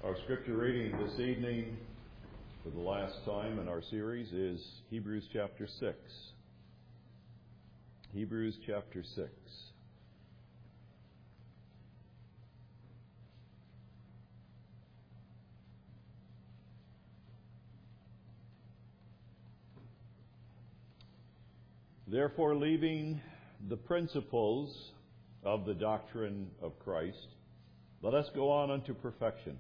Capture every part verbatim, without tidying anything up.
Our scripture reading this evening, for the last time in our series, is Hebrews chapter six. Hebrews chapter six. Therefore, leaving the principles of the doctrine of Christ, let us go on unto perfection,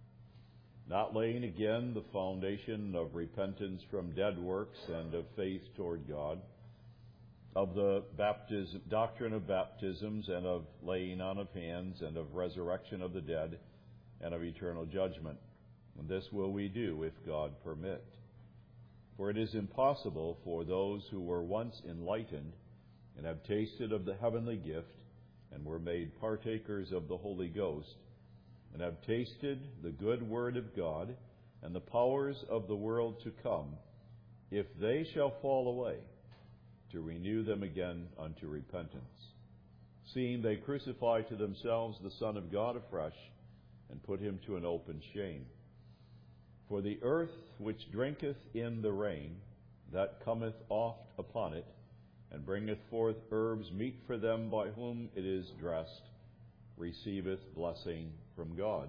not laying again the foundation of repentance from dead works and of faith toward God, of the baptism, doctrine of baptisms and of laying on of hands and of resurrection of the dead and of eternal judgment. And this will we do if God permit. For it is impossible for those who were once enlightened and have tasted of the heavenly gift and were made partakers of the Holy Ghost, and have tasted the good word of God and the powers of the world to come, if they shall fall away, to renew them again unto repentance, seeing they crucify to themselves the Son of God afresh, and put him to an open shame. For the earth which drinketh in the rain that cometh oft upon it, and bringeth forth herbs meet for them by whom it is dressed, receiveth blessing from God.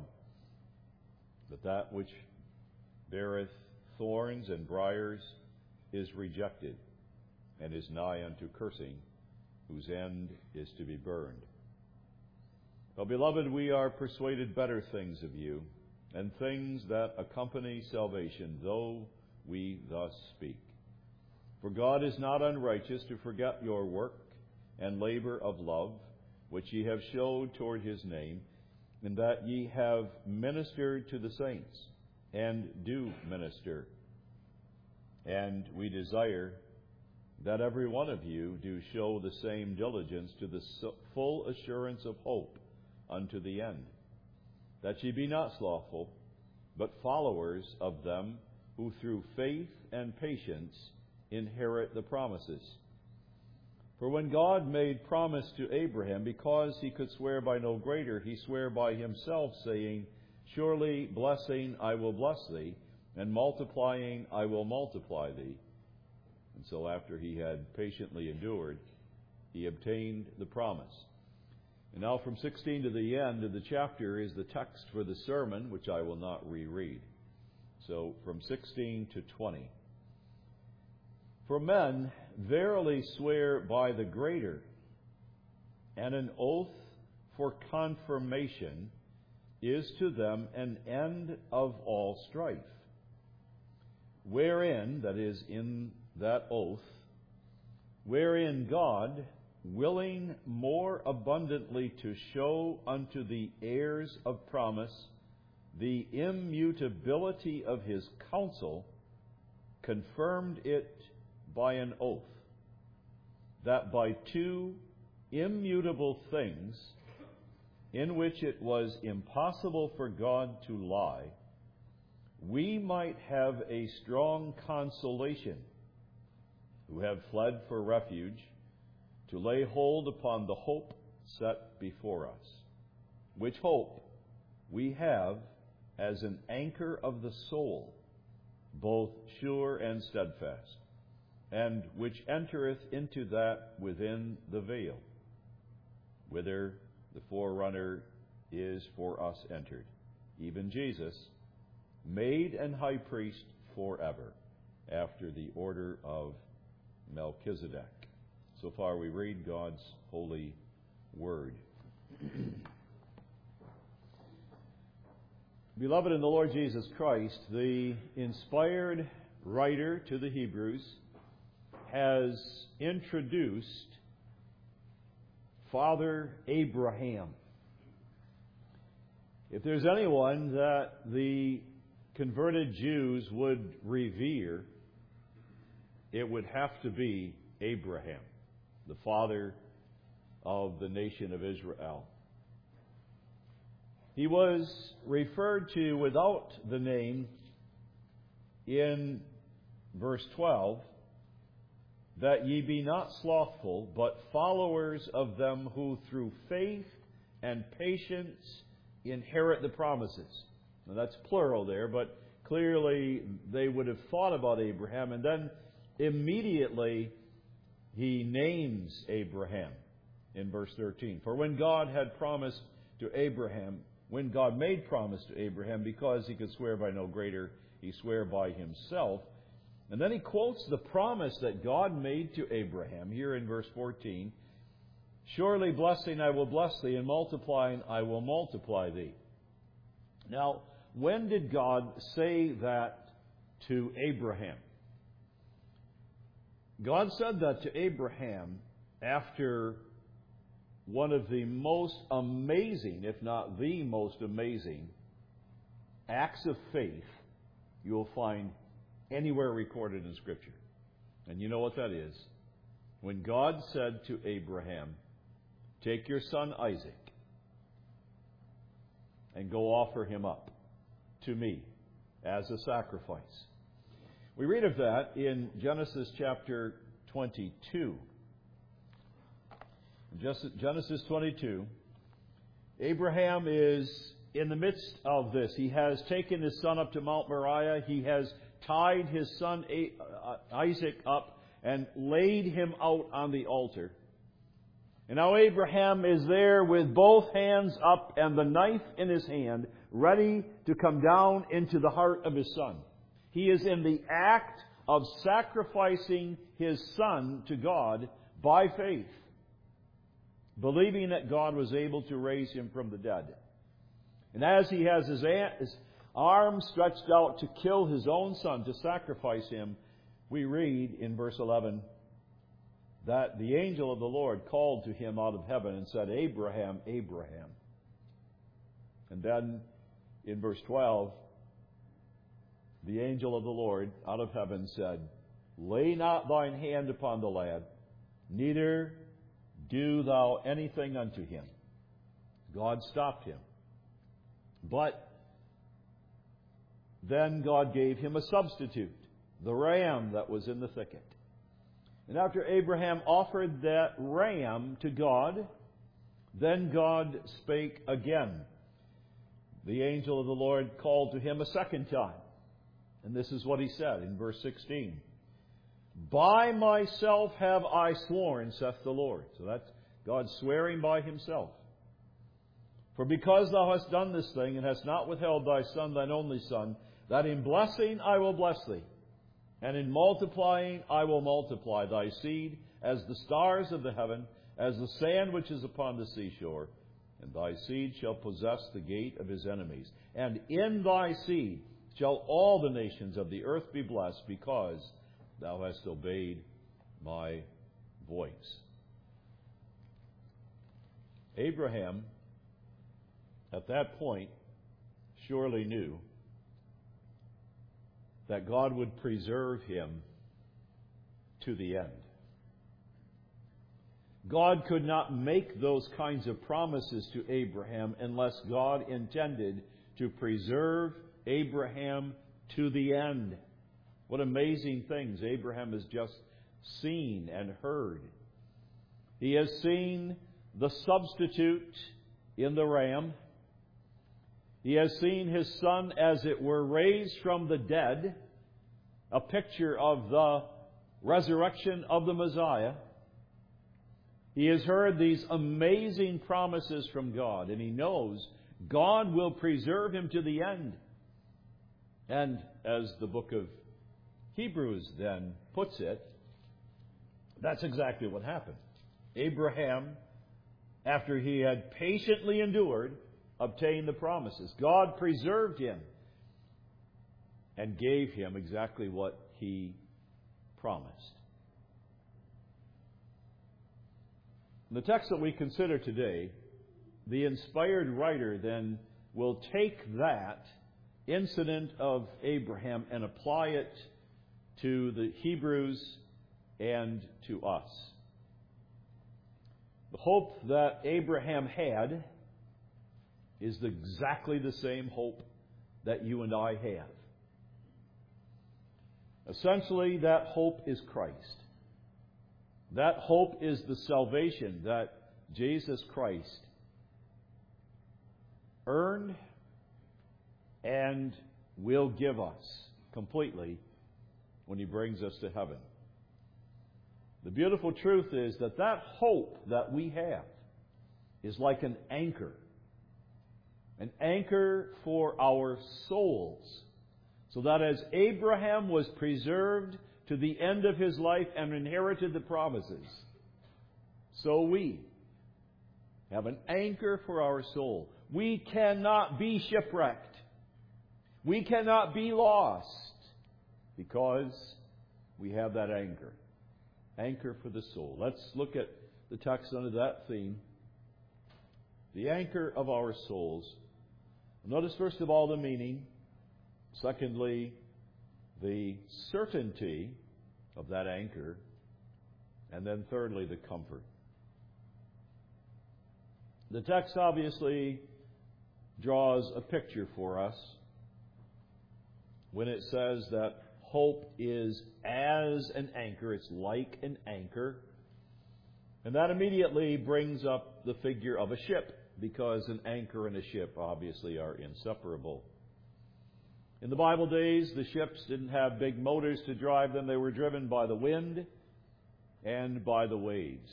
But that which beareth thorns and briars is rejected, and is nigh unto cursing, whose end is to be burned. Well, beloved, we are persuaded better things of you, and things that accompany salvation, though we thus speak. For God is not unrighteous to forget your work and labor of love, which ye have showed toward his name, and that ye have ministered to the saints, and do minister. And we desire that every one of you do show the same diligence to the full assurance of hope unto the end, that ye be not slothful, but followers of them who through faith and patience inherit the promises. For when God made promise to Abraham, because he could swear by no greater, he sware by himself, saying, Surely blessing I will bless thee, and multiplying I will multiply thee. And so after he had patiently endured, he obtained the promise. And now from sixteen to the end of the chapter is the text for the sermon, which I will not reread. So from sixteen to twenty. For men verily swear by the greater, and an oath for confirmation is to them an end of all strife. Wherein, that is, in that oath, wherein God, willing more abundantly to show unto the heirs of promise the immutability of his counsel, confirmed it by an oath, that by two immutable things, in which it was impossible for God to lie, we might have a strong consolation, who have fled for refuge, to lay hold upon the hope set before us, which hope we have as an anchor of the soul, both sure and steadfast, and which entereth into that within the veil, whither the forerunner is for us entered, even Jesus, made an high priest forever, after the order of Melchizedek. So far we read God's holy word. Beloved in the Lord Jesus Christ, the inspired writer to the Hebrews has introduced Father Abraham. If there's anyone that the converted Jews would revere, it would have to be Abraham, the father of the nation of Israel. He was referred to without the name in verse twelve, that ye be not slothful, but followers of them who through faith and patience inherit the promises. Now that's plural there, but clearly they would have thought about Abraham, and then immediately he names Abraham in verse thirteen. For when God had promised to Abraham, when God made promise to Abraham, because he could swear by no greater, he sware by himself. And then he quotes the promise that God made to Abraham here in verse fourteen. Surely blessing I will bless thee, and multiplying I will multiply thee. Now, when did God say that to Abraham? God said that to Abraham after one of the most amazing, if not the most amazing, acts of faith you will find anywhere recorded in Scripture. And you know what that is? When God said to Abraham, take your son Isaac and go offer him up to me as a sacrifice. We read of that in Genesis chapter twenty-two. Genesis twenty-two, Abraham is in the midst of this. He has taken his son up to Mount Moriah. He has tied his son Isaac up and laid him out on the altar. And now Abraham is there with both hands up and the knife in his hand, ready to come down into the heart of his son. He is in the act of sacrificing his son to God by faith, believing that God was able to raise him from the dead. And as he has his arm stretched out to kill his own son, to sacrifice him, we read in verse eleven that the angel of the Lord called to him out of heaven and said, Abraham, Abraham. And then in verse twelve, the angel of the Lord out of heaven said, lay not thine hand upon the lad, neither do thou anything unto him. God stopped him. But then God gave him a substitute, the ram that was in the thicket. And after Abraham offered that ram to God, then God spake again. The angel of the Lord called to him a second time. And this is what he said in verse sixteen. By myself have I sworn, saith the Lord. So that's God swearing by himself. For because thou hast done this thing, and hast not withheld thy son, thine only son, that in blessing I will bless thee, and in multiplying I will multiply thy seed as the stars of the heaven, as the sand which is upon the seashore. And thy seed shall possess the gate of his enemies. And in thy seed shall all the nations of the earth be blessed, because thou hast obeyed my voice. Abraham, at that point, surely knew that God would preserve him to the end. God could not make those kinds of promises to Abraham unless God intended to preserve Abraham to the end. What amazing things Abraham has just seen and heard. He has seen the substitute in the ram. He has seen his son, as it were, raised from the dead, a picture of the resurrection of the Messiah. He has heard these amazing promises from God, and he knows God will preserve him to the end. And as the book of Hebrews then puts it, that's exactly what happened. Abraham, after he had patiently endured, obtained the promises. God preserved him and gave him exactly what he promised. In the text that we consider today, the inspired writer then will take that incident of Abraham and apply it to the Hebrews and to us. The hope that Abraham had is exactly the same hope that you and I have. Essentially, that hope is Christ. That hope is the salvation that Jesus Christ earned and will give us completely when He brings us to heaven. The beautiful truth is that that hope that we have is like an anchor. An anchor for our souls. So that as Abraham was preserved to the end of his life and inherited the promises, so we have an anchor for our soul. We cannot be shipwrecked. We cannot be lost because we have that anchor. Anchor for the soul. Let's look at the text under that theme. The anchor of our souls. Notice first of all the meaning. Secondly, the certainty of that anchor. And then thirdly, the comfort. The text obviously draws a picture for us when it says that hope is as an anchor. It's like an anchor. And that immediately brings up the figure of a ship, because an anchor and a ship obviously are inseparable. In the Bible days, the ships didn't have big motors to drive them. They were driven by the wind and by the waves.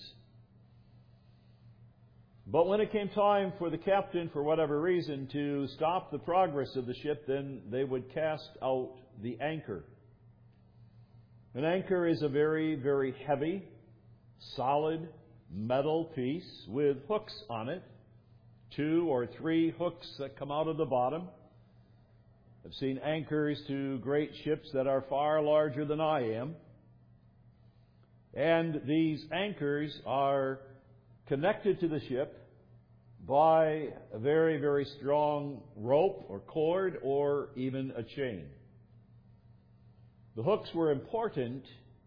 But when it came time for the captain, for whatever reason, to stop the progress of the ship, then they would cast out the anchor. An anchor is a very, very heavy, solid metal piece with hooks on it. Two or three hooks that come out of the bottom. I've seen anchors to great ships that are far larger than I am. And these anchors are connected to the ship by a very, very strong rope or cord or even a chain. The hooks were important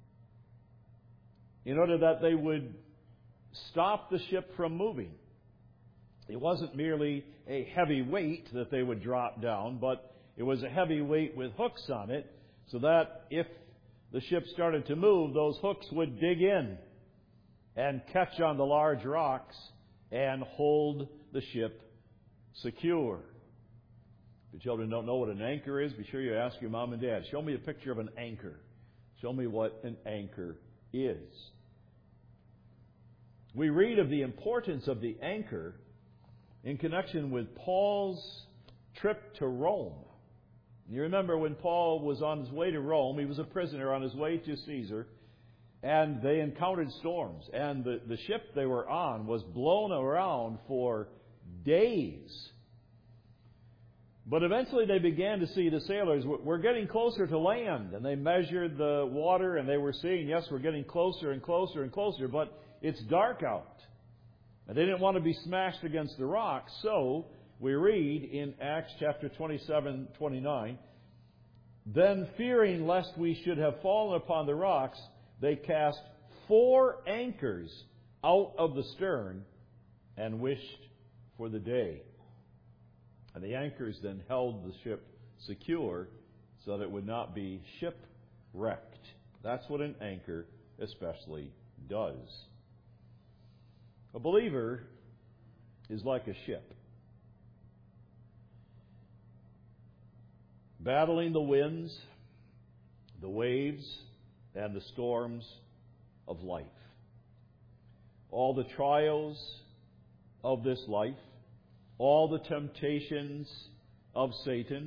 in order that they would stop the ship from moving. It wasn't merely a heavy weight that they would drop down, but it was a heavy weight with hooks on it, so that if the ship started to move, those hooks would dig in and catch on the large rocks and hold the ship secure. If your children don't know what an anchor is, be sure you ask your mom and dad. Show me a picture of an anchor. Show me what an anchor is. We read of the importance of the anchor in connection with Paul's trip to Rome. You remember when Paul was on his way to Rome, he was a prisoner on his way to Caesar, and they encountered storms. And the, the ship they were on was blown around for days. But eventually they began to see, the sailors, we're getting closer to land. And they measured the water and they were seeing, yes, we're getting closer and closer and closer, but it's dark out. And they didn't want to be smashed against the rocks, so we read in Acts chapter twenty-seven, twenty-nine, then fearing lest we should have fallen upon the rocks, they cast four anchors out of the stern and wished for the day. And the anchors then held the ship secure so that it would not be shipwrecked. That's what an anchor especially does. A believer is like a ship, battling the winds, the waves, and the storms of life. All the trials of this life, all the temptations of Satan,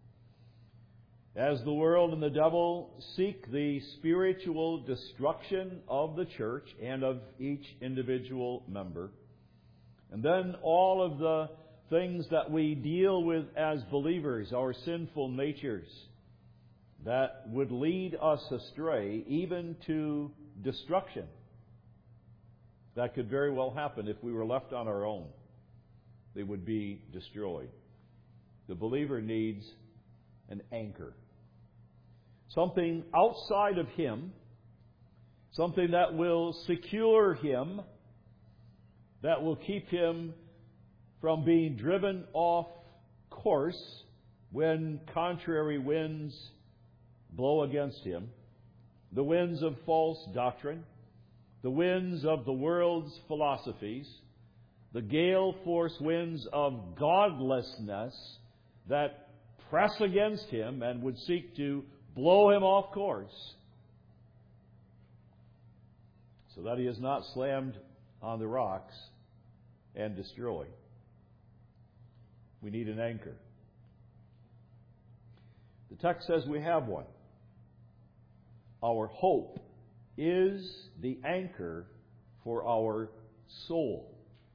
as the world and the devil seek the spiritual destruction of the church and of each individual member. And then all of the things that we deal with as believers, our sinful natures, that would lead us astray, even to destruction. That could very well happen if we were left on our own. They would be destroyed. The believer needs an anchor. Something outside of him, something that will secure him, that will keep him from being driven off course when contrary winds blow against him, the winds of false doctrine, the winds of the world's philosophies, the gale force winds of godlessness that press against him and would seek to blow him off course, so that he is not slammed on the rocks and destroyed. We need an anchor. The text says we have one. Our hope is the anchor for our soul.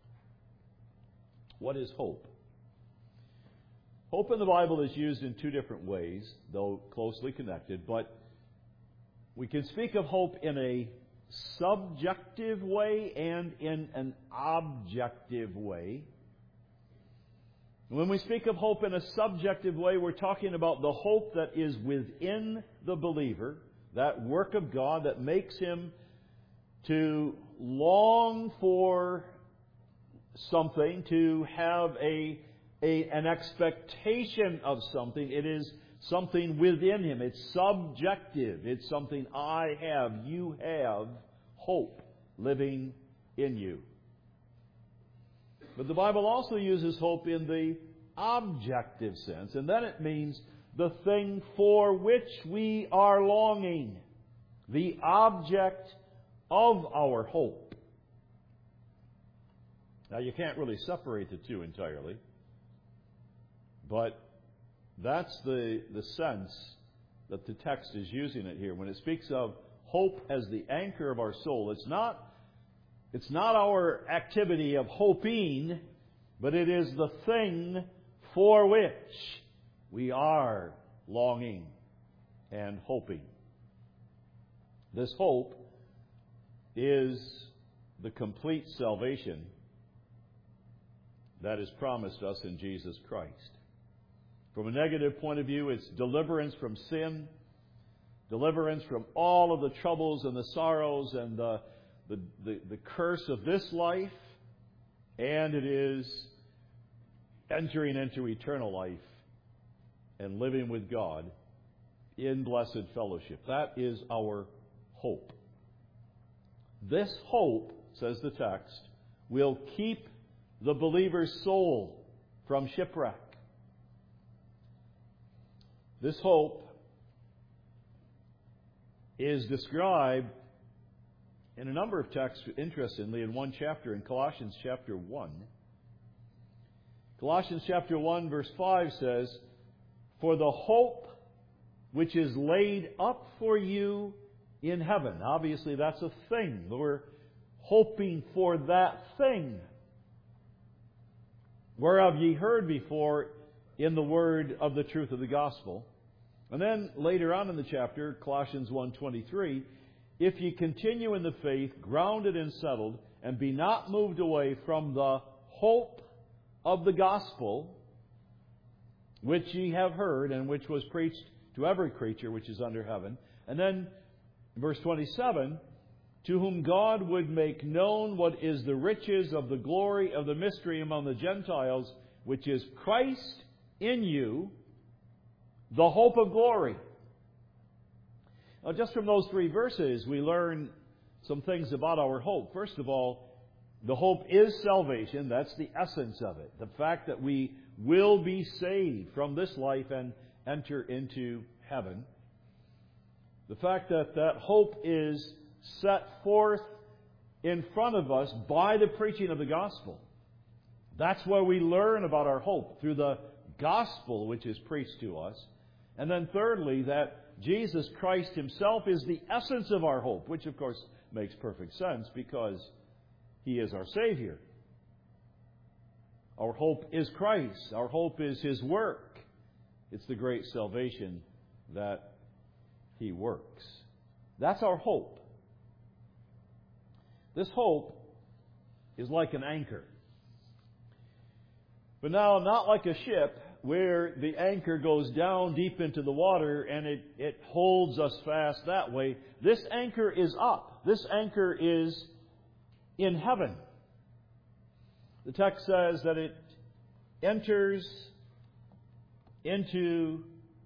What is hope? Hope in the Bible is used in two different ways, though closely connected, but we can speak of hope in a subjective way and in an objective way. When we speak of hope in a subjective way, we're talking about the hope that is within the believer, that work of God that makes him to long for something, to have a, a an expectation of something. It is something within him. It's subjective. It's something I have. You have hope living in you. But the Bible also uses hope in the objective sense, and then it means the thing for which we are longing, the object of our hope. Now, you can't really separate the two entirely, but that's the, the sense that the text is using it here. When it speaks of hope as the anchor of our soul, it's not It's not our activity of hoping, but it is the thing for which we are longing and hoping. This hope is the complete salvation that is promised us in Jesus Christ. From a negative point of view, it's deliverance from sin, deliverance from all of the troubles and the sorrows and the The, the, the curse of this life, and it is entering into eternal life and living with God in blessed fellowship. That is our hope. This hope, says the text, will keep the believer's soul from shipwreck. This hope is described in a number of texts, interestingly, in one chapter, in Colossians chapter one. Colossians chapter one, verse five says, "For the hope which is laid up for you in heaven." Obviously, that's a thing. We're hoping for that thing. "Whereof ye heard before in the word of the truth of the gospel." And then later on in the chapter, Colossians one twenty-three, "If ye continue in the faith, grounded and settled, and be not moved away from the hope of the gospel, which ye have heard, and which was preached to every creature which is under heaven." And then, verse twenty-seven, "To whom God would make known what is the riches of the glory of the mystery among the Gentiles, which is Christ in you, the hope of glory." Now, just from those three verses, we learn some things about our hope. First of all, the hope is salvation. That's the essence of it. The fact that we will be saved from this life and enter into heaven. The fact that that hope is set forth in front of us by the preaching of the gospel. That's where we learn about our hope, through the gospel which is preached to us. And then thirdly, that Jesus Christ Himself is the essence of our hope, which of course makes perfect sense because He is our Savior. Our hope is Christ. Our hope is His work. It's the great salvation that He works. That's our hope. This hope is like an anchor. But now, not like a ship where the anchor goes down deep into the water and it, it holds us fast that way. This anchor is up. This anchor is in heaven. The text says that it enters into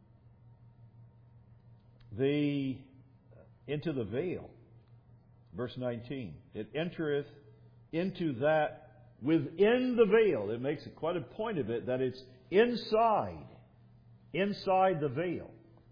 the, into the veil. Verse nineteen. It entereth into that within the veil. It makes quite a point of it that it's inside. inside the veil.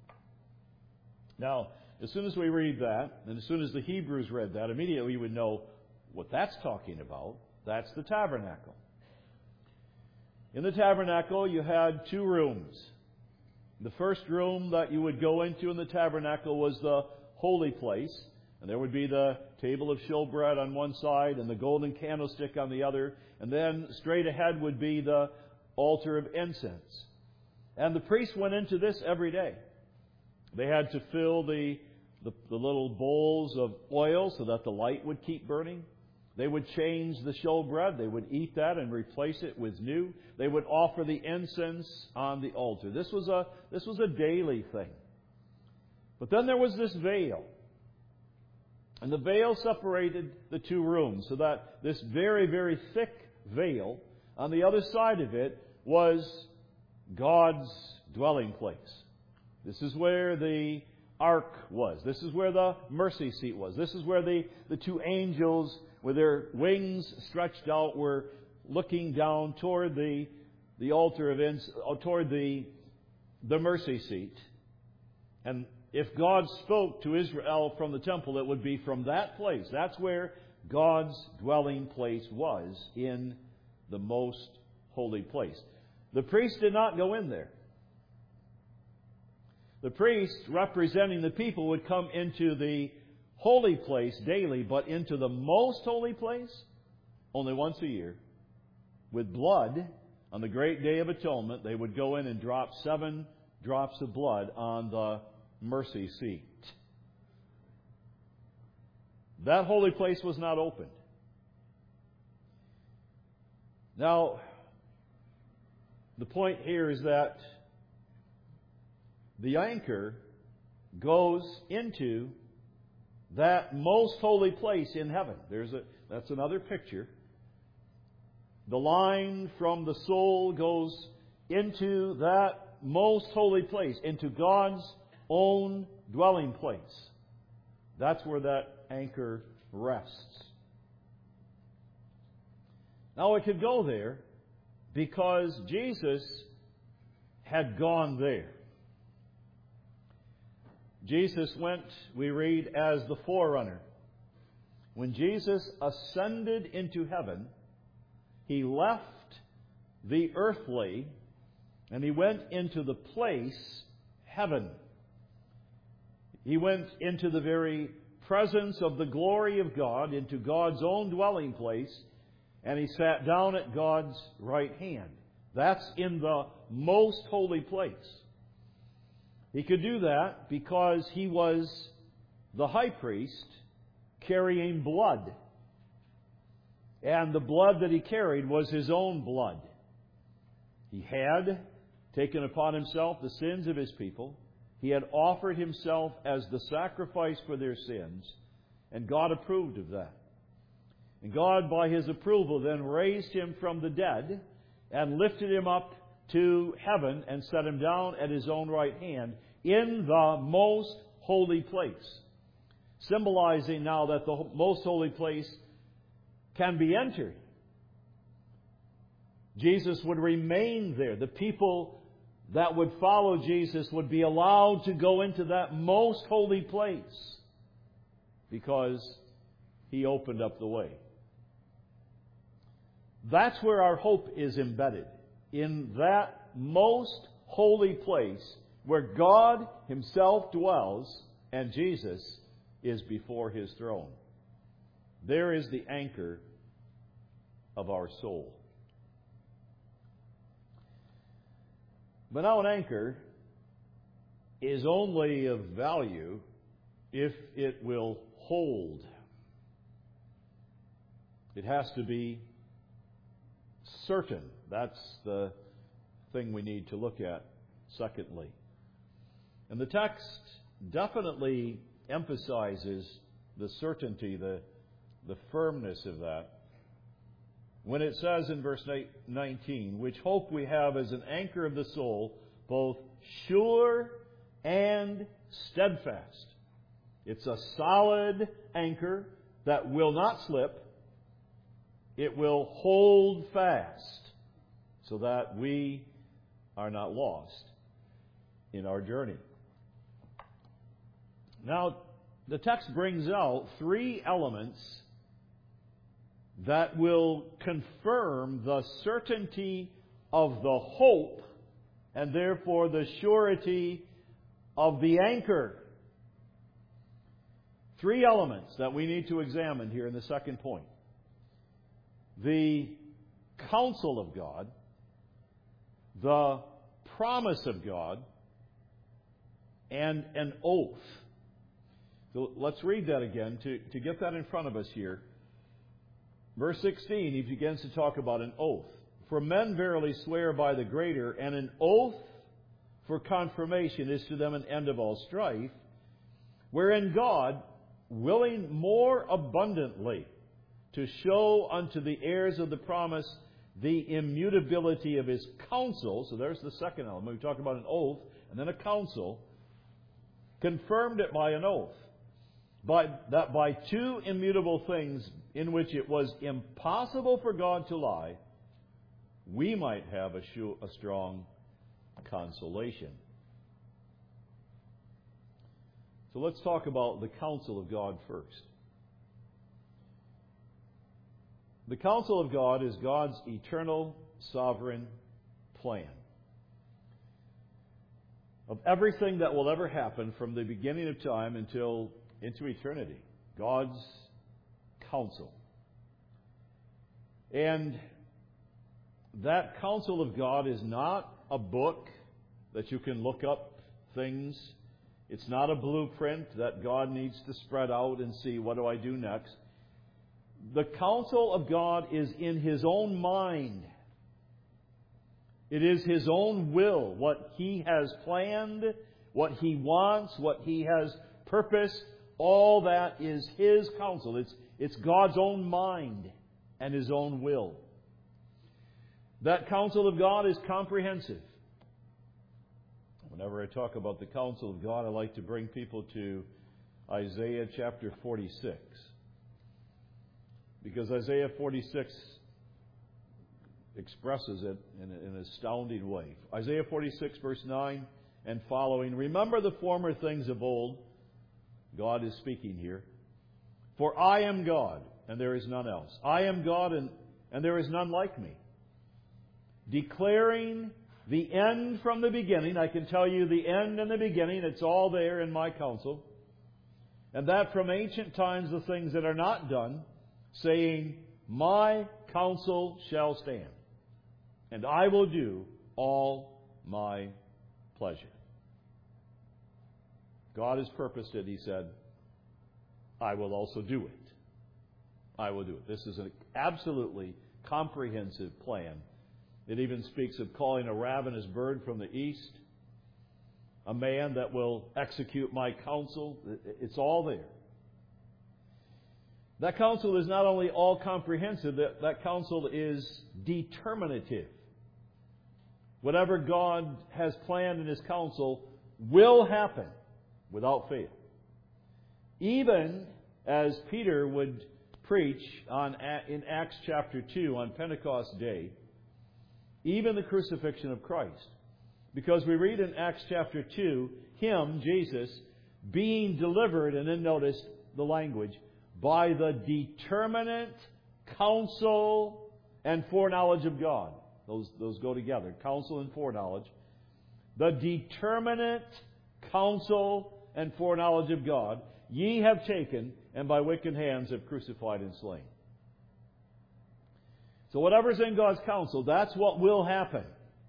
Now, as soon as we read that, and as soon as the Hebrews read that, immediately we would know what that's talking about. That's the tabernacle. In the tabernacle, you had two rooms. The first room that you would go into in the tabernacle was the holy place. And there would be the table of showbread on one side and the golden candlestick on the other. And then straight ahead would be the altar of incense. And the priests went into this every day. They had to fill the, the, the little bowls of oil so that the light would keep burning. They would change the showbread. They would eat that and replace it with new. They would offer the incense on the altar. This was a, this was a daily thing. But then there was this veil. And the veil separated the two rooms, so that this very, very thick veil, on the other side of it, was God's dwelling place. This is where the ark was. This is where the mercy seat was. This is where the, the two angels, with their wings stretched out, were looking down toward the, the altar of ins- toward the, the mercy seat. And if God spoke to Israel from the temple, it would be from that place. That's where God's dwelling place was, in the most holy place. The priest did not go in there. The priest, representing the people, would come into the holy place daily, but into the most holy place only once a year. With blood, on the great day of atonement, they would go in and drop seven drops of blood on the mercy seat. That holy place was not opened. Now, the point here is that the anchor goes into that most holy place in heaven. There's a, that's another picture. The line from the soul goes into that most holy place, into God's own dwelling place. That's where that anchor rests. Now it could go there because Jesus had gone there. Jesus went, we read, as the forerunner. When Jesus ascended into heaven, He left the earthly and He went into the place, heaven. He went into the very presence of the glory of God, into God's own dwelling place, and He sat down at God's right hand. That's in the most holy place. He could do that because He was the high priest carrying blood. And the blood that He carried was His own blood. He had taken upon Himself the sins of His people. He had offered Himself as the sacrifice for their sins, and God approved of that. And God, by His approval, then raised Him from the dead and lifted Him up to heaven and set Him down at His own right hand in the most holy place. Symbolizing now that the most holy place can be entered. Jesus would remain there. The people that would follow Jesus would be allowed to go into that most holy place because He opened up the way. That's where our hope is embedded, in that most holy place where God Himself dwells and Jesus is before His throne. There is the anchor of our soul. But now an anchor is only of value if it will hold. It has to be certain. That's the thing we need to look at secondly. And the text definitely emphasizes the certainty, the, the firmness of that. When it says in verse nineteen, which hope we have as an anchor of the soul, both sure and steadfast. It's a solid anchor that will not slip. It will hold fast so that we are not lost. in our journey. Now, the text brings out three elements that will confirm the certainty of the hope and therefore the surety of the anchor. Three elements that we need to examine here in the second point. The counsel of God, the promise of God, and an oath. So let's read that again to, to get that in front of us here. Verse sixteen, he begins to talk about an oath. For men verily swear by the greater, and an oath for confirmation is to them an end of all strife, wherein God, willing more abundantly to show unto the heirs of the promise the immutability of His counsel, so there's the second element. We talk about an oath and then a counsel, confirmed it by an oath. By, that by two immutable things in which it was impossible for God to lie, we might have a, sure, a strong consolation. So let's talk about the counsel of God first. The counsel of God is God's eternal, sovereign plan of everything that will ever happen from the beginning of time until into eternity. God's counsel. And that counsel of God is not a book that you can look up things. It's not a blueprint that God needs to spread out and see, what do I do next? The counsel of God is in His own mind. It is His own will, what He has planned, what He wants, what He has purposed. All that is His counsel. It's, it's God's own mind and His own will. That counsel of God is comprehensive. Whenever I talk about the counsel of God, I like to bring people to Isaiah chapter forty-six. Because Isaiah forty-six expresses it in an astounding way. Isaiah forty-six, verse nine and following. Remember the former things of old. God is speaking here. For I am God, and there is none else. I am God, and, and there is none like me. Declaring the end from the beginning. I can tell you the end and the beginning. It's all there in my counsel. And that from ancient times the things that are not done, saying, my counsel shall stand, and I will do all my pleasure. God has purposed it, He said, I will also do it. I will do it. This is an absolutely comprehensive plan. It even speaks of calling a ravenous bird from the east, a man that will execute my counsel. It's all there. That counsel is not only all comprehensive, that, that counsel is determinative. Whatever God has planned in His counsel will happen without fail. Even as Peter would preach on, in Acts chapter two on Pentecost Day, even the crucifixion of Christ. Because we read in Acts chapter two, Him, Jesus, being delivered, and then notice the language, by the determinate counsel and foreknowledge of God. Those, those go together, counsel and foreknowledge. The determinate counsel and foreknowledge of God, ye have taken, and by wicked hands have crucified and slain. So whatever's in God's counsel, that's what will happen.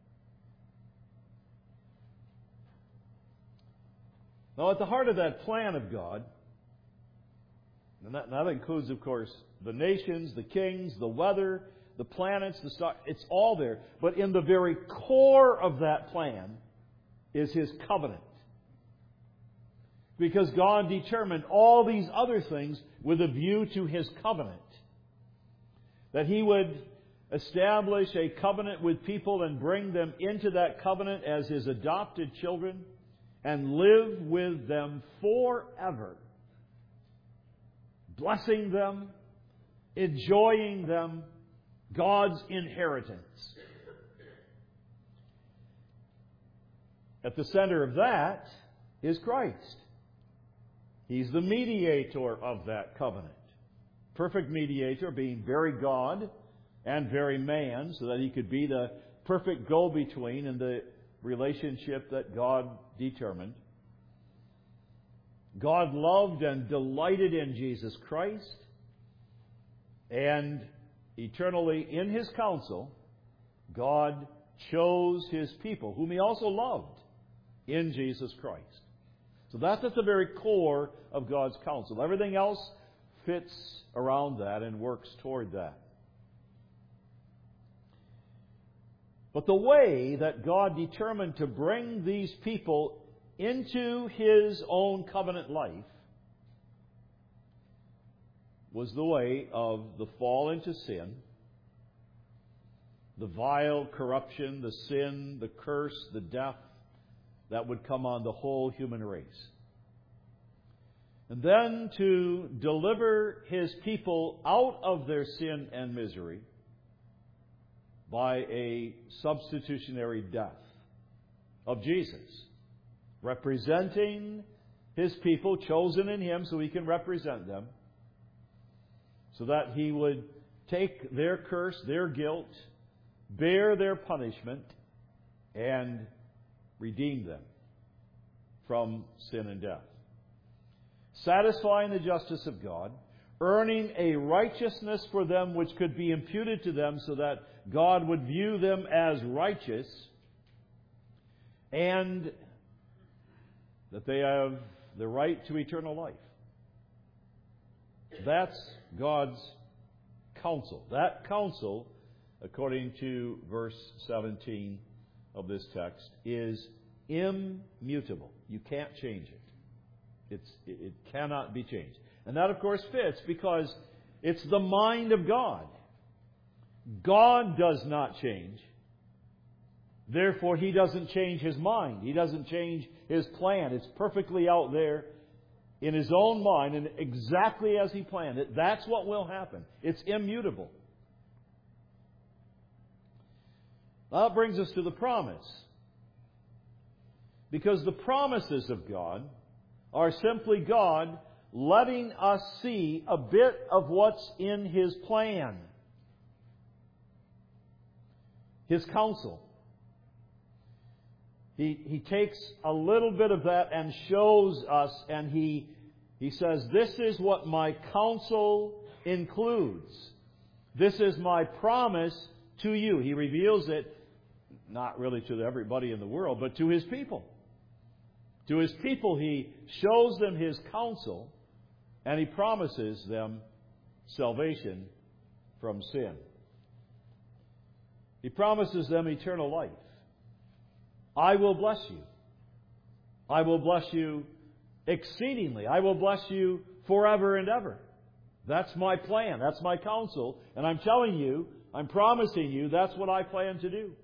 Now, at the heart of that plan of God, and that, and that includes, of course, the nations, the kings, the weather, the planets, the stars, it's all there. But in the very core of that plan is His covenant. Because God determined all these other things with a view to His covenant. That He would establish a covenant with people and bring them into that covenant as His adopted children and live with them forever. Blessing them, enjoying them, God's inheritance. At the center of that is Christ. He's the mediator of that covenant. Perfect mediator, being very God and very man, so that He could be the perfect go-between in the relationship that God determined. God loved and delighted in Jesus Christ, and eternally in His counsel, God chose His people, whom He also loved, in Jesus Christ. So that's at the very core of God's counsel. Everything else fits around that and works toward that. But the way that God determined to bring these people into His own covenant life was the way of the fall into sin, the vile corruption, the sin, the curse, the death that would come on the whole human race. And then to deliver His people out of their sin and misery by a substitutionary death of Jesus, representing His people, chosen in Him so He can represent them, so that He would take their curse, their guilt, bear their punishment, and redeem them from sin and death. Satisfying the justice of God, earning a righteousness for them which could be imputed to them so that God would view them as righteous, and that they have the right to eternal life. That's God's counsel. That counsel, according to verse seventeen of this text, is immutable. You can't change it. It's, it cannot be changed. And that, of course, fits because it's the mind of God. God does not change. Therefore, He doesn't change His mind. He doesn't change His plan. It's perfectly out there in His own mind and exactly as He planned it. That's what will happen. It's immutable. Now, that brings us to the promise. Because the promises of God are simply God letting us see a bit of what's in His plan, His counsel. He, he takes a little bit of that and shows us, and He, he says, this is what my counsel includes. This is my promise to you. He reveals it, not really to everybody in the world, but to His people. To His people, He shows them His counsel, and He promises them salvation from sin. He promises them eternal life. I will bless you. I will bless you exceedingly. I will bless you forever and ever. That's my plan. That's my counsel. And I'm telling you, I'm promising you, that's what I plan to do.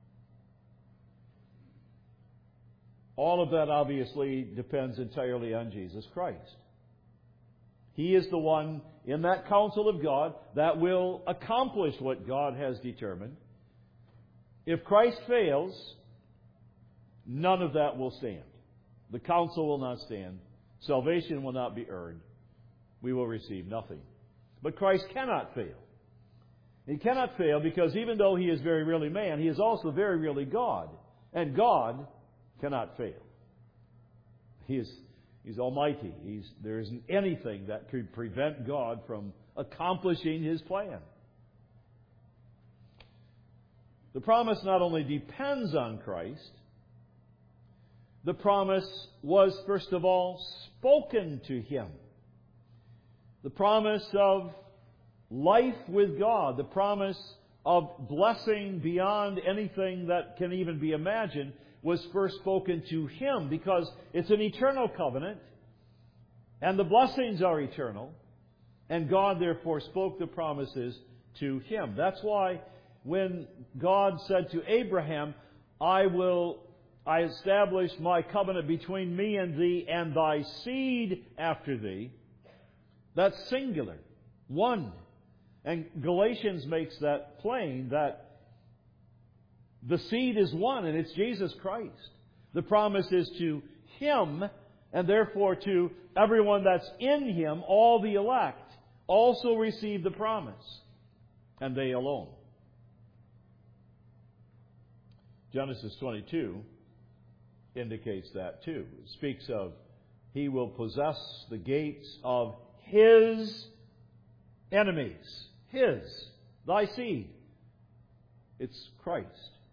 All of that obviously depends entirely on Jesus Christ. He is the one in that counsel of God that will accomplish what God has determined. If Christ fails, none of that will stand. The counsel will not stand. Salvation will not be earned. We will receive nothing. But Christ cannot fail. He cannot fail because even though He is very really man, He is also very really God. And God cannot fail. He is He's almighty. He's, there isn't anything that could prevent God from accomplishing His plan. The promise not only depends on Christ, the promise was, first of all, spoken to Him. The promise of life with God, the promise of blessing beyond anything that can even be imagined, was first spoken to Him because it's an eternal covenant and the blessings are eternal, and God therefore spoke the promises to Him. That's why when God said to Abraham, I will I establish my covenant between me and thee and thy seed after thee, that's singular, one. And Galatians makes that plain, that the seed is one, and it's Jesus Christ. The promise is to Him, and therefore to everyone that's in Him, all the elect, also receive the promise, and they alone. Genesis twenty-two indicates that too. It speaks of He will possess the gates of His enemies. His, thy seed. It's Christ.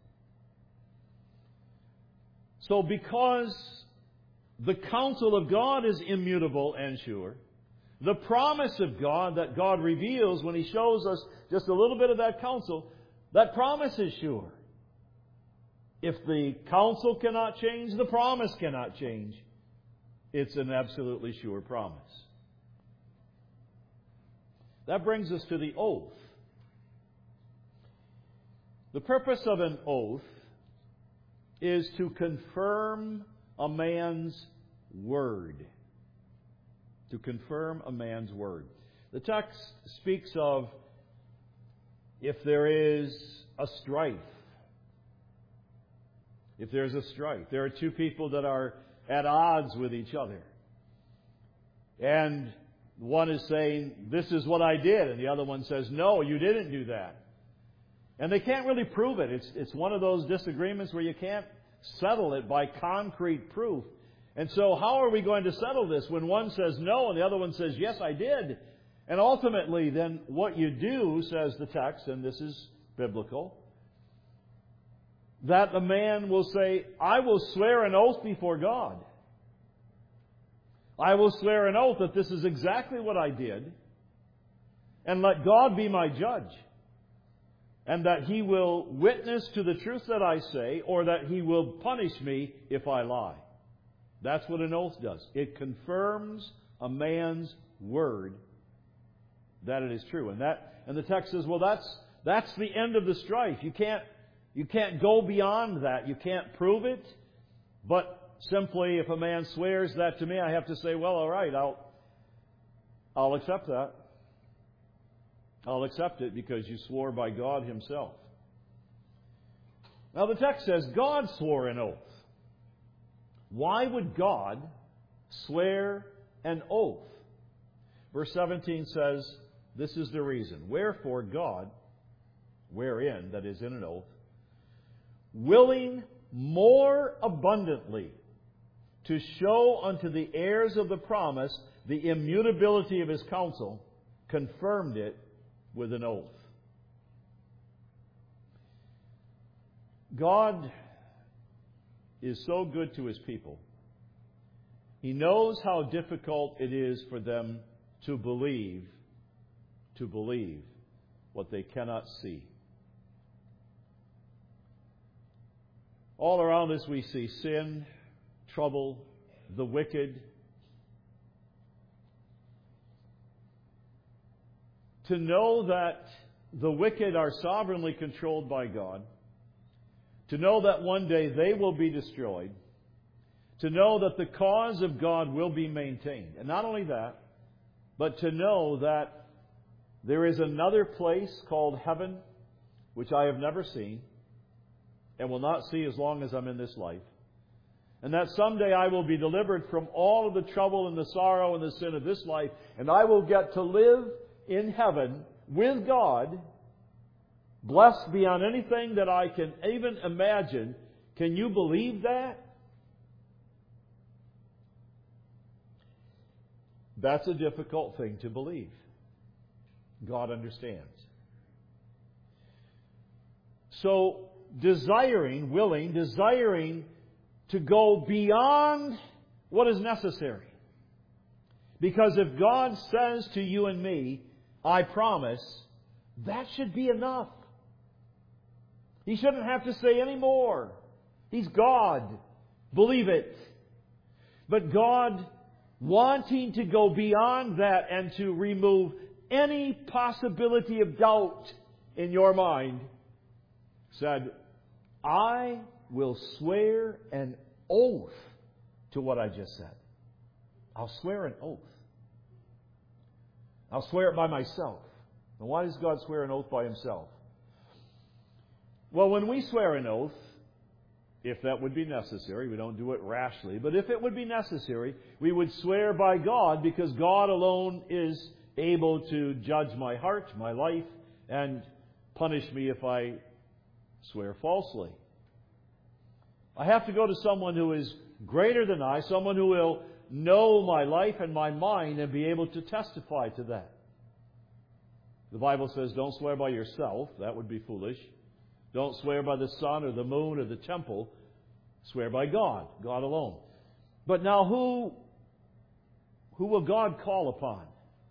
So because the counsel of God is immutable and sure, the promise of God that God reveals when He shows us just a little bit of that counsel, that promise is sure. If the counsel cannot change, the promise cannot change. It's an absolutely sure promise. That brings us to the oath. The purpose of an oath is to confirm a man's word. To confirm a man's word. The text speaks of if there is a strife. If there's a strife. There are two people that are at odds with each other. And one is saying, this is what I did. And the other one says, no, you didn't do that. And they can't really prove it. It's, it's one of those disagreements where you can't settle it by concrete proof. And so how are we going to settle this when one says no and the other one says, yes, I did? And ultimately, then what you do, says the text, and this is biblical, that the man will say, I will swear an oath before God. I will swear an oath that this is exactly what I did, and let God be my judge, and that He will witness to the truth that I say, or that He will punish me if I lie. That's what an oath does. It confirms a man's word that it is true. And that and the text says, well, that's that's the end of the strife. You can't you can't go beyond that. You can't prove it. But simply, if a man swears that to me, I have to say, well, all right, I'll I'll accept that. I'll accept it because you swore by God Himself. Now the text says God swore an oath. Why would God swear an oath? Verse seventeen says, this is the reason. Wherefore God, wherein, that is in an oath, willing more abundantly to show unto the heirs of the promise the immutability of His counsel, confirmed it with an oath. God is so good to His people. He knows how difficult it is for them to believe, to believe what they cannot see. All around us we see sin, trouble, the wicked. To know that the wicked are sovereignly controlled by God, to know that one day they will be destroyed, to know that the cause of God will be maintained. And not only that, but to know that there is another place called heaven, which I have never seen and will not see as long as I'm in this life. And that someday I will be delivered from all of the trouble and the sorrow and the sin of this life, and I will get to live in heaven with God, blessed beyond anything that I can even imagine. Can you believe that? That's a difficult thing to believe. God understands. So, desiring, willing, desiring to go beyond what is necessary. Because if God says to you and me, I promise, that should be enough. He shouldn't have to say any more. He's God. Believe it. But God, wanting to go beyond that and to remove any possibility of doubt in your mind, said, I will swear an oath to what I just said. I'll swear an oath. I'll swear it by myself. And why does God swear an oath by Himself? Well, when we swear an oath, if that would be necessary, we don't do it rashly, but if it would be necessary, we would swear by God, because God alone is able to judge my heart, my life, and punish me if I swear falsely. I have to go to someone who is greater than I, someone who will know my life and my mind and be able to testify to that. The Bible says, don't swear by yourself. That would be foolish. Don't swear by the sun or the moon or the temple. Swear by God, God alone. But now who, who will God call upon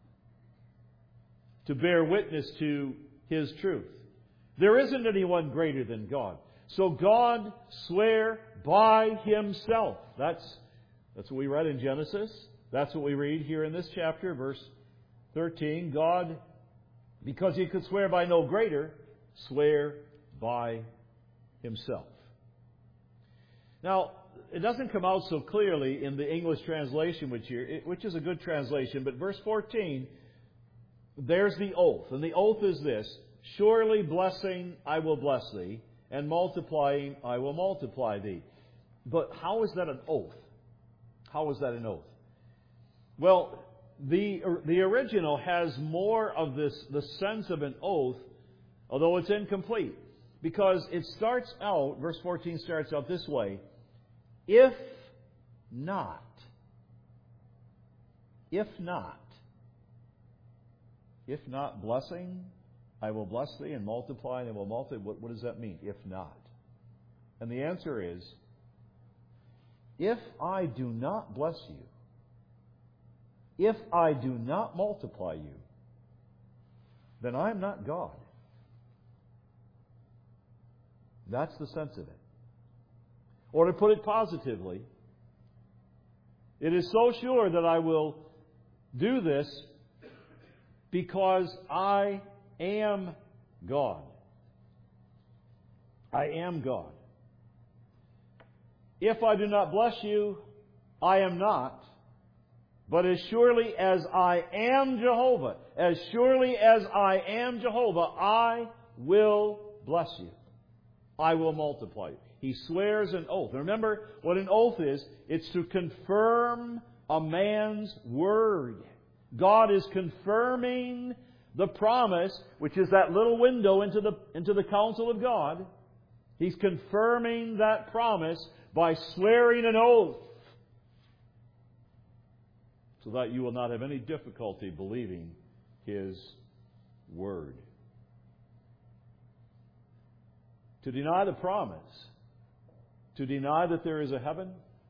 to bear witness to His truth? There isn't anyone greater than God. So God swore by Himself. That's, that's what we read in Genesis. That's what we read here in this chapter, verse thirteen. God, because He could swear by no greater, swear by Himself. Now, it doesn't come out so clearly in the English translation, which, here, which is a good translation, but verse fourteen, there's the oath. And the oath is this: surely blessing I will bless thee, and multiplying I will multiply thee. But how is that an oath? How is that an oath? Well, the the original has more of this the sense of an oath, although it's incomplete, because it starts out, verse fourteen starts out this way: if not, if not, if not blessing, I will bless thee, and multiply, and I will multiply. What, what does that mean, if not? And the answer is, if I do not bless you, if I do not multiply you, then I am not God. That's the sense of it. Or to put it positively, it is so sure that I will do this because I am God. I am God. If I do not bless you, I am not. But as surely as I am Jehovah, as surely as I am Jehovah, I will bless you. I will multiply you. He swears an oath. Remember what an oath is. It's to confirm a man's word. God is confirming the promise, which is that little window into the, into the counsel of God. He's confirming that promise by swearing an oath, so that you will not have any difficulty believing His word. To deny the promise, to deny that there is a heaven,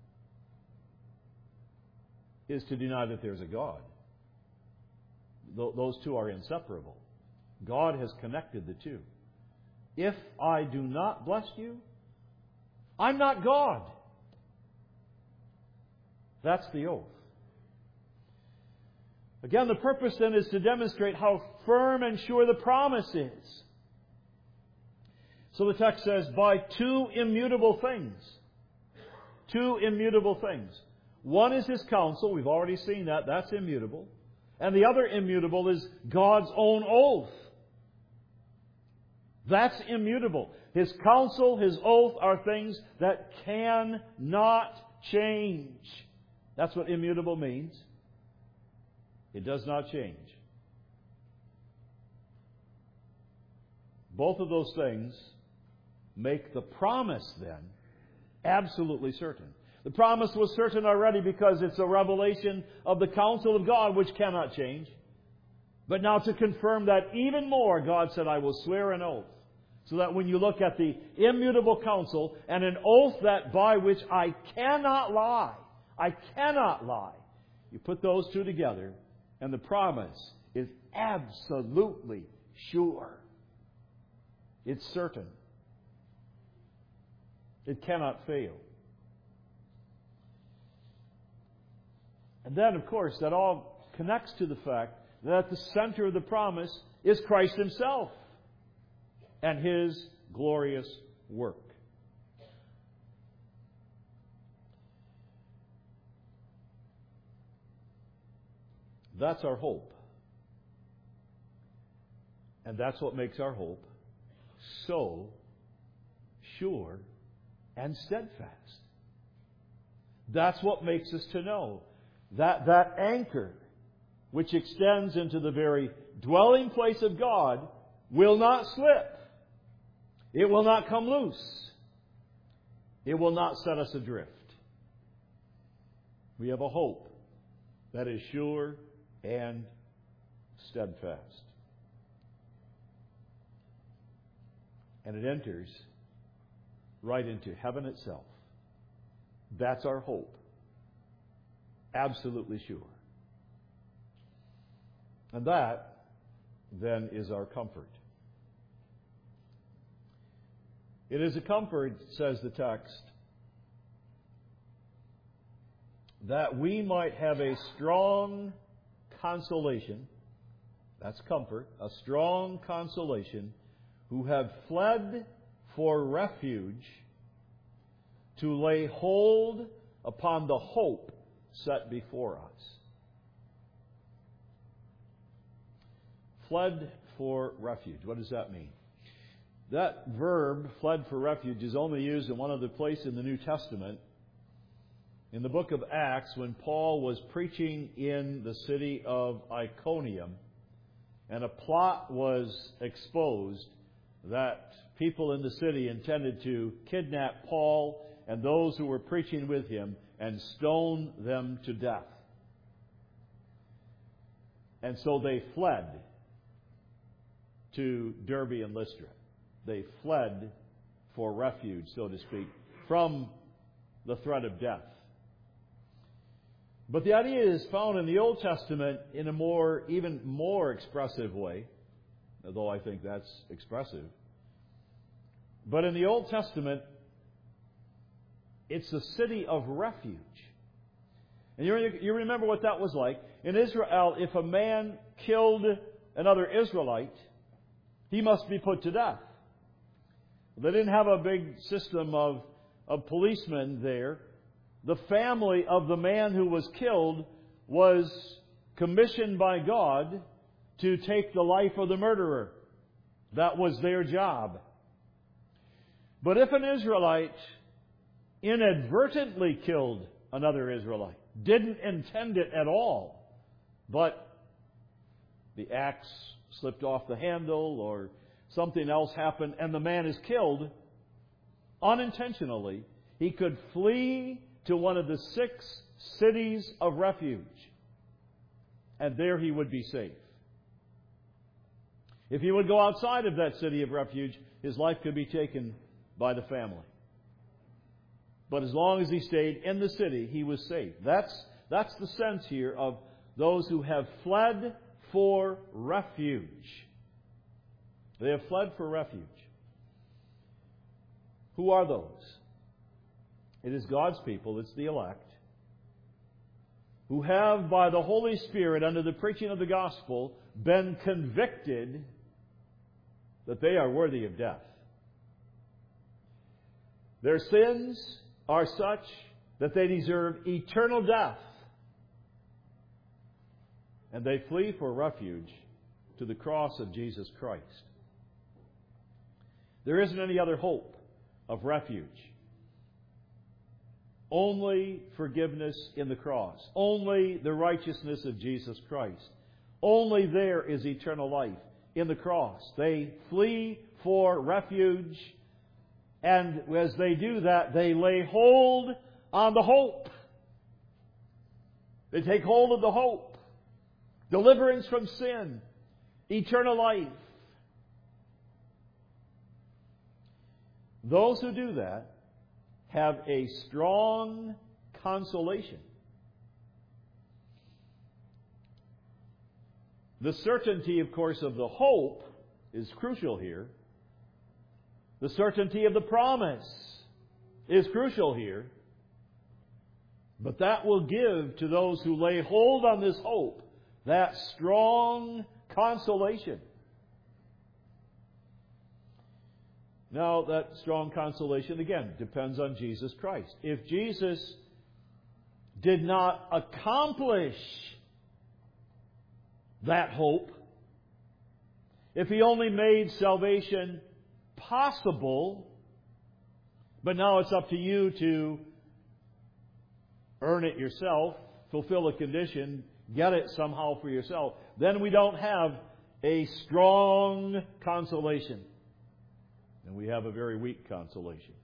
is to deny that there's a God. Those two are inseparable. God has connected the two. If I do not bless you, I'm not God. That's the oath. Again, the purpose then is to demonstrate how firm and sure the promise is. So the text says, by two immutable things. Two immutable things. One is His counsel. We've already seen that. That's immutable. And the other immutable is God's own oath. That's immutable. His counsel, His oath are things that cannot change. That's what immutable means. It does not change. Both of those things make the promise then absolutely certain. The promise was certain already because it's a revelation of the counsel of God, which cannot change. But now to confirm that even more, God said, I will swear an oath. So that when you look at the immutable counsel and an oath that by which I cannot lie, I cannot lie, you put those two together, and the promise is absolutely sure. It's certain. It cannot fail. And then, of course, that all connects to the fact that at the center of the promise is Christ Himself and His glorious work. That's our hope. And that's what makes our hope so sure and steadfast. That's what makes us to know that that anchor, which extends into the very dwelling place of God, will not slip. It will not come loose. It will not set us adrift. We have a hope that is sure and steadfast. And it enters right into heaven itself. That's our hope. Absolutely sure. And that, then, is our comfort. It is a comfort, says the text, that we might have a strong consolation. That's comfort. A strong consolation, who have fled for refuge to lay hold upon the hope set before us. Fled for refuge. What does that mean? That verb, fled for refuge, is only used in one other place in the New Testament. In the book of Acts, when Paul was preaching in the city of Iconium, and a plot was exposed that people in the city intended to kidnap Paul and those who were preaching with him and stone them to death. And so they fled to Derbe and Lystra. They fled for refuge, so to speak, from the threat of death. But the idea is found in the Old Testament in a more, even more expressive way, although I think that's expressive. But in the Old Testament, it's a city of refuge. And you, you remember what that was like. In Israel, if a man killed another Israelite, he must be put to death. They didn't have a big system of, of policemen there. The family of the man who was killed was commissioned by God to take the life of the murderer. That was their job. But if an Israelite inadvertently killed another Israelite, didn't intend it at all, but the axe slipped off the handle or something else happened and the man is killed unintentionally, he could flee to one of the six cities of refuge, and there he would be safe. If he would go outside of that city of refuge, his life could be taken by the family. But as long as he stayed in the city, he was safe. That's, that's the sense here of those who have fled for refuge. They have fled for refuge. Who are those? It is God's people, it's the elect, who have, by the Holy Spirit, under the preaching of the gospel, been convicted that they are worthy of death. Their sins are such that they deserve eternal death. And they flee for refuge to the cross of Jesus Christ. There isn't any other hope of refuge. Only forgiveness in the cross. Only the righteousness of Jesus Christ. Only there is eternal life in the cross. They flee for refuge, and as they do that, they lay hold on the hope. They take hold of the hope. Deliverance from sin. Eternal life. Those who do that have a strong consolation. The certainty, of course, of the hope is crucial here. The certainty of the promise is crucial here. But that will give to those who lay hold on this hope that strong consolation. Now, that strong consolation, again, depends on Jesus Christ. If Jesus did not accomplish that hope, if He only made salvation possible, But now it's up to you to earn it yourself, fulfill a condition, get it somehow for yourself. Then we don't have a strong consolation. And we have a very weak consolation.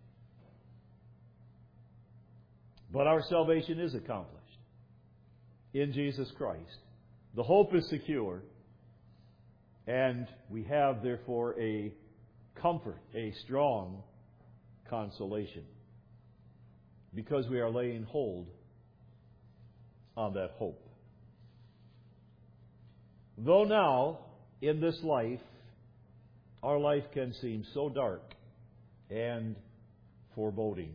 But our salvation is accomplished in Jesus Christ. The hope is secure. And we have, therefore, a comfort, a strong consolation. Because we are laying hold on that hope. Though now, in this life, our life can seem so dark and foreboding.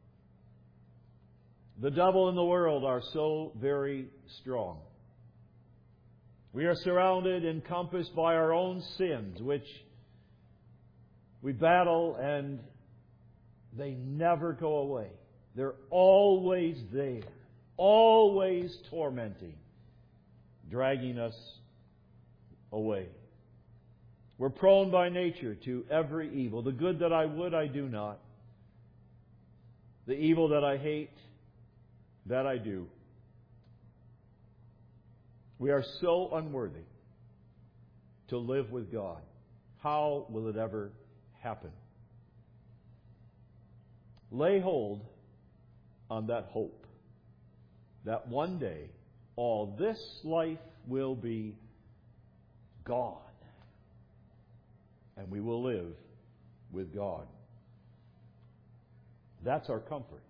The devil and the world are so very strong. We are surrounded, encompassed by our own sins, which we battle, and they never go away. They're always there, always tormenting, dragging us away. We're prone by nature to every evil. The good that I would, I do not. The evil that I hate, that I do. We are so unworthy to live with God. How will it ever happen? Lay hold on that hope that one day all this life will be gone. And we will live with God. That's our comfort.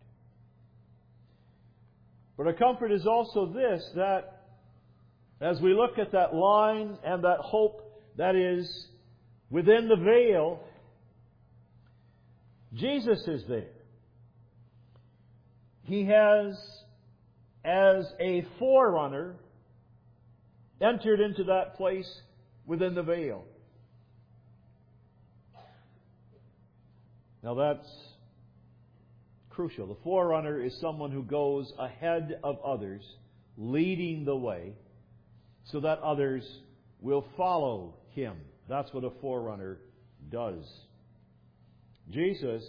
But our comfort is also this, that as we look at that line and that hope that is within the veil, Jesus is there. He has, as a forerunner, entered into that place within the veil. Now that's crucial. The forerunner is someone who goes ahead of others, leading the way, so that others will follow him. That's what a forerunner does. Jesus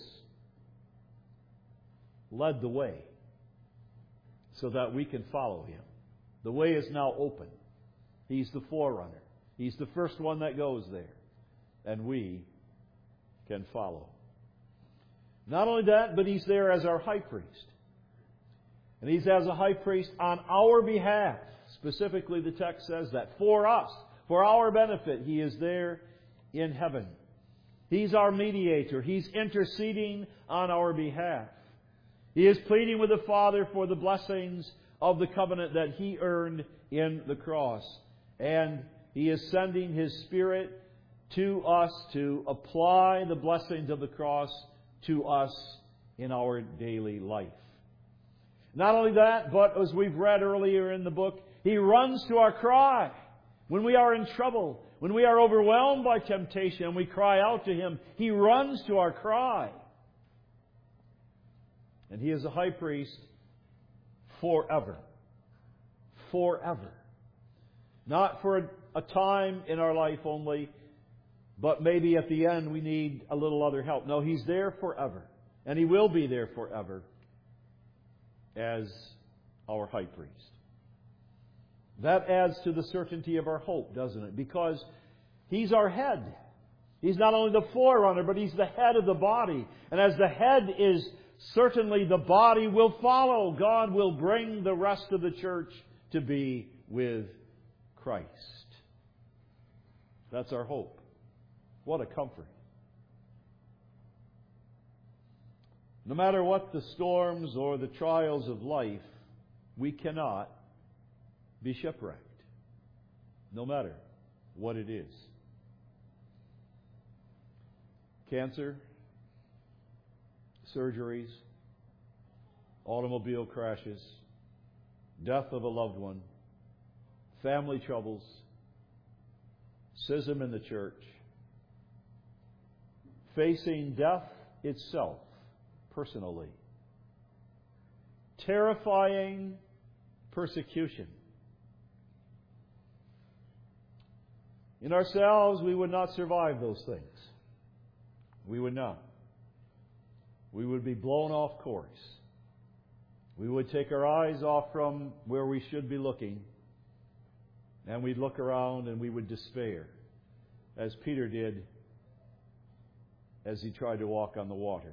led the way so that we can follow him. The way is now open. He's the forerunner. He's the first one that goes there. And we can follow. Not only that, but he's there as our high priest. And he's as a high priest on our behalf. Specifically, the text says that for us, for our benefit, he is there in heaven. He's our mediator. He's interceding on our behalf. He is pleading with the Father for the blessings of the covenant that he earned in the cross. And he is sending his Spirit to us to apply the blessings of the cross to us in our daily life. Not only that, but as we've read earlier in the book, he runs to our cry. When we are in trouble, when we are overwhelmed by temptation, and we cry out to him, he runs to our cry. And he is a high priest forever. Forever. Not for a time in our life only, but maybe at the end we need a little other help. No, he's there forever. And he will be there forever as our high priest. That adds to the certainty of our hope, doesn't it? Because he's our head. He's not only the forerunner, but he's the head of the body. And as the head is, certainly the body will follow. God will bring the rest of the church to be with Christ. That's our hope. What a comfort. No matter what the storms or the trials of life, we cannot be shipwrecked. No matter what it is. Cancer, surgeries, automobile crashes, death of a loved one, family troubles, schism in the church, facing death itself personally, terrifying persecution. In ourselves, we would not survive those things. We would not. we would be blown off course. We would take our eyes off from where we should be looking, and we'd look around and we would despair, as Peter did as he tried to walk on the water.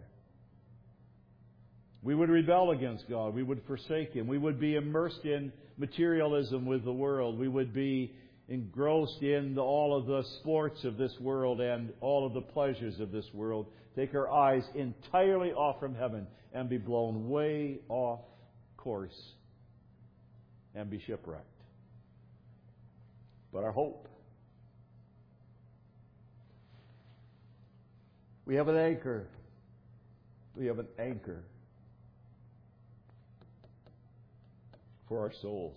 We would rebel against God. We would forsake Him. We would be immersed in materialism with the world. We would be engrossed in all of the sports of this world and all of the pleasures of this world. Take our eyes entirely off from heaven and be blown way off course and be shipwrecked. But our hope, we have an anchor. We have an anchor for our souls.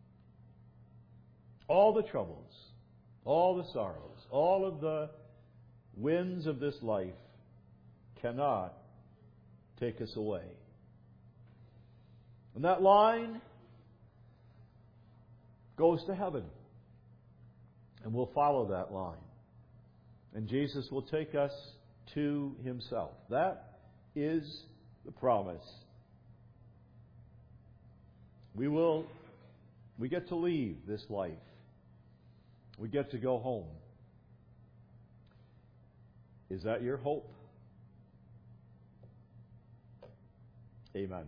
All the troubles, all the sorrows, all of the winds of this life cannot take us away. And that line goes to heaven. And we'll follow that line. And Jesus will take us to Himself. That is the promise. We will, we get to leave this life. We get to go home. Is that your hope? Amen.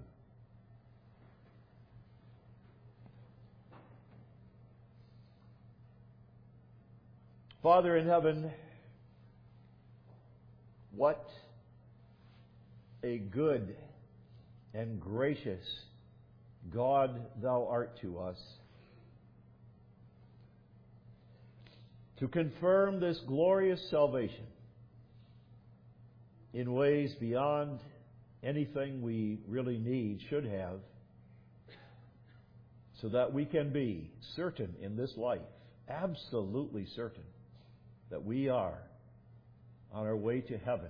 Father in heaven, what a good and gracious God Thou art to us. To confirm this glorious salvation in ways beyond anything we really need, should have, so that we can be certain in this life, absolutely certain, that we are on our way to heaven.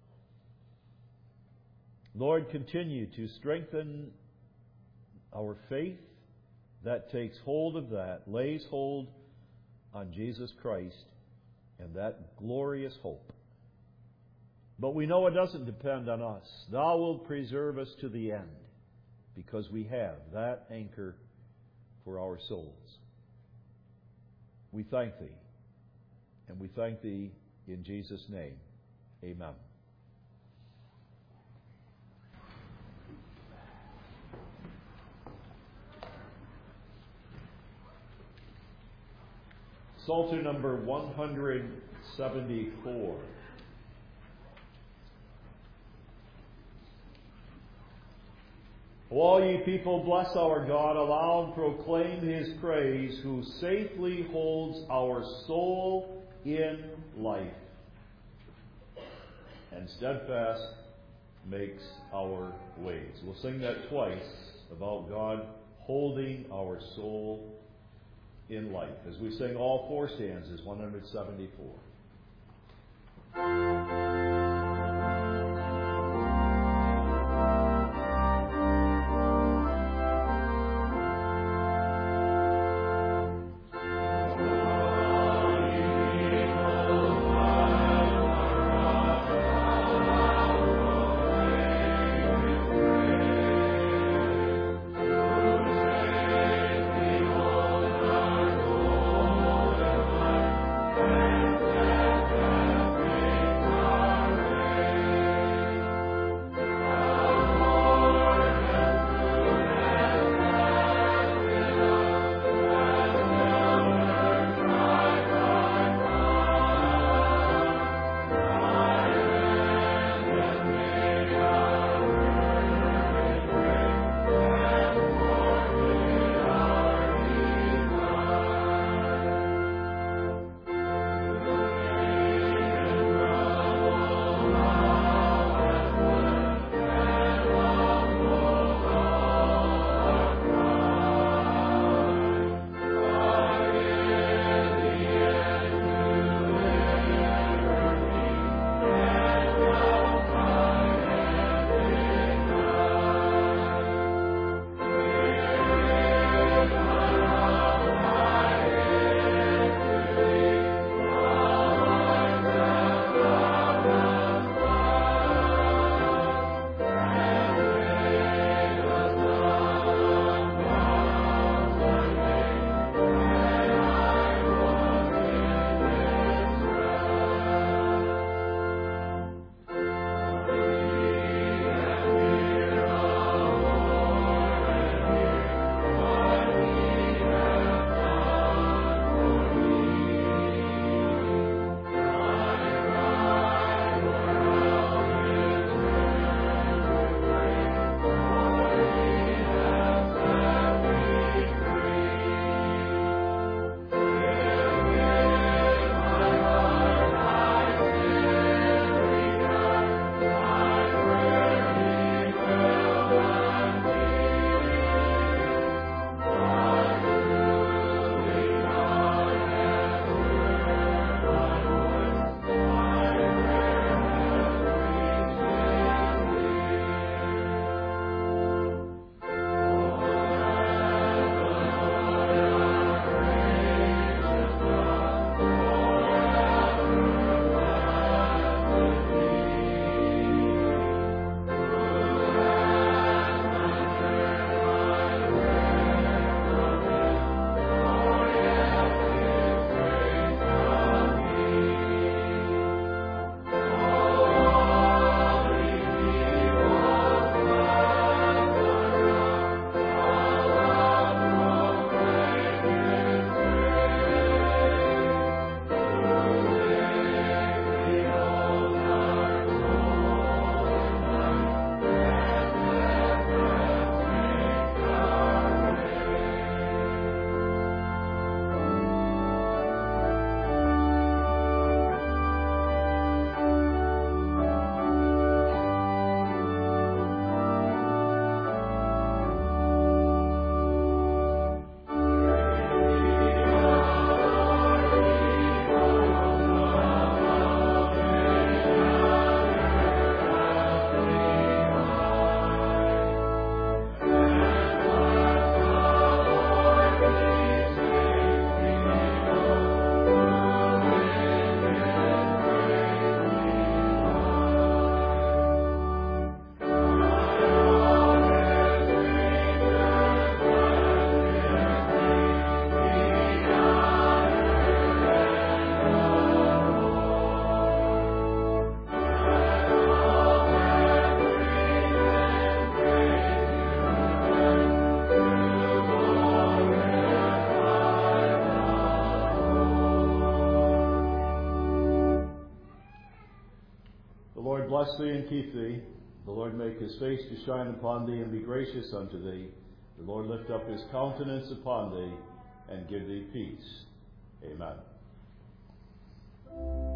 Lord, continue to strengthen our faith that takes hold of that, lays hold on Jesus Christ and that glorious hope. But we know it doesn't depend on us. Thou wilt preserve us to the end, because we have that anchor for our souls. We thank Thee, and we thank Thee in Jesus' name. Amen. Psalter number one hundred seventy-four. O all ye people, bless our God, aloud proclaim His praise, who safely holds our soul in life, and steadfast makes our ways. We'll sing that twice about God holding our soul in life as we sing all four stanzas, one hundred seventy-four. The Lord bless thee and keep thee. The Lord make his face to shine upon thee and be gracious unto thee. The Lord lift up his countenance upon thee and give thee peace. Amen.